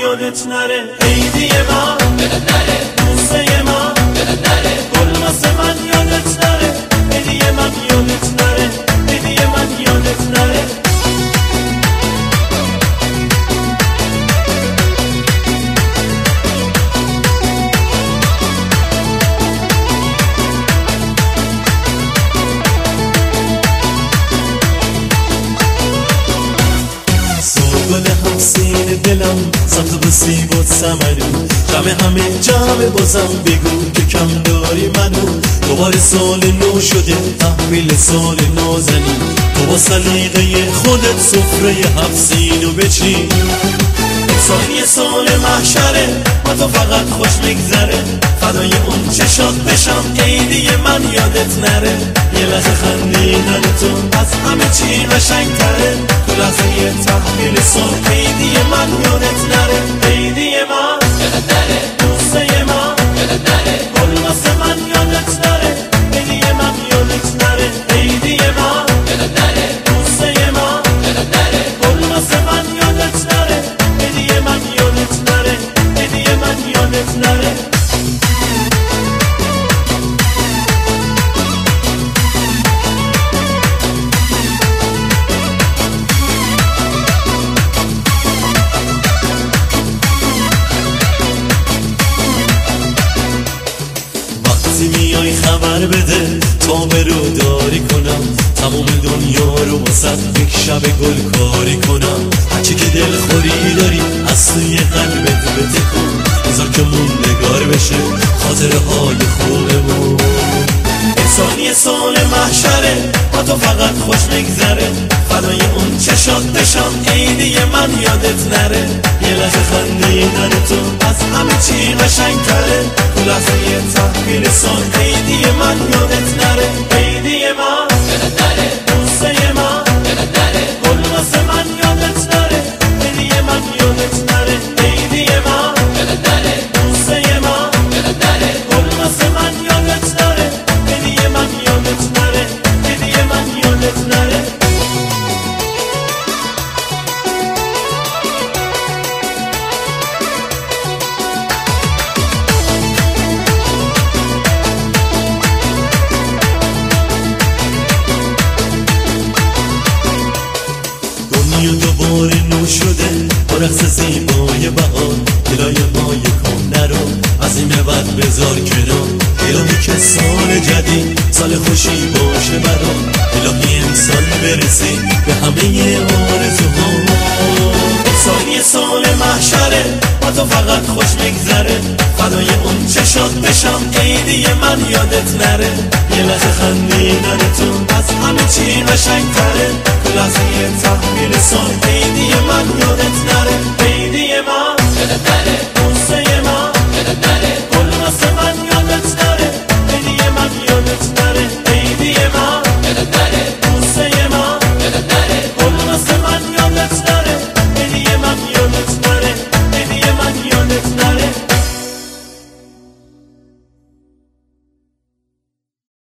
یادت نره عیدی من بوسه من گل واسه من یادت نره عیدی من یادت نره عیدی من یادت نره گل همسین دلم سمت بسی بود سمنو همه جمع بازم بگو که کم داری منو دوباره سال نو شده تحویل سال نازنی تو با سلیقه خودت سفره هفسینو بچین امسال سال محشره با تو فقط خوش میگذره فدای اون چشات بشم عیدی من یادت نره یه لحظه خندیدن تو از همه چی قشنگ‌تره تو لحظه تحویل سال عیدی من یادت نره عیدی من یادت نره بوسه من یادت نره گل واسه من یادت نره عیدی من یادت نره عیدی من یادت نره بوسه من یادت نره گل واسه من یادت نره عیدی من یادت نره عیدی من یادت نره میای خبر بده تا برو داری کنم تمام دنیا رو واسه یک شب گل کاری کنم هرچی که دلخوری داری از توی قلبت بتکن بذار که موندگار بشه خاطره های خوبمون انسانی سال محشره با تو فقط خوش میگذره فدای اون چشات بشم عیدی من یادت نره یه لحظه خندیدن تو از همه چی قشنگ‌تره تو لحظه تحویل سال عیدی من یادت نره عیدی من یادت نره بوسه من یادت نره گل واسه من یادت نره عیدی من یادت نره عیدی من یادت نره بوسه من یادت نره گل واسه من یادت نره عیدی من یادت نره عیدی من یادت نره دنیا دوباره نو شده با رقص زیبای بهار دلای ما یکم نرو از این به بعد بذار کنار الهی که سال جدید سال خوشی باشه برام الهی امسال برسی به همه آرزوها امسال سال محشره با تو فقط خوش میگذره فدای اون چشات بشم عیدی من یادت نره یه لحظه خندیدن تو از همه چی قشنگ‌تره تو لحظه تحویل سال عیدی من یادت نره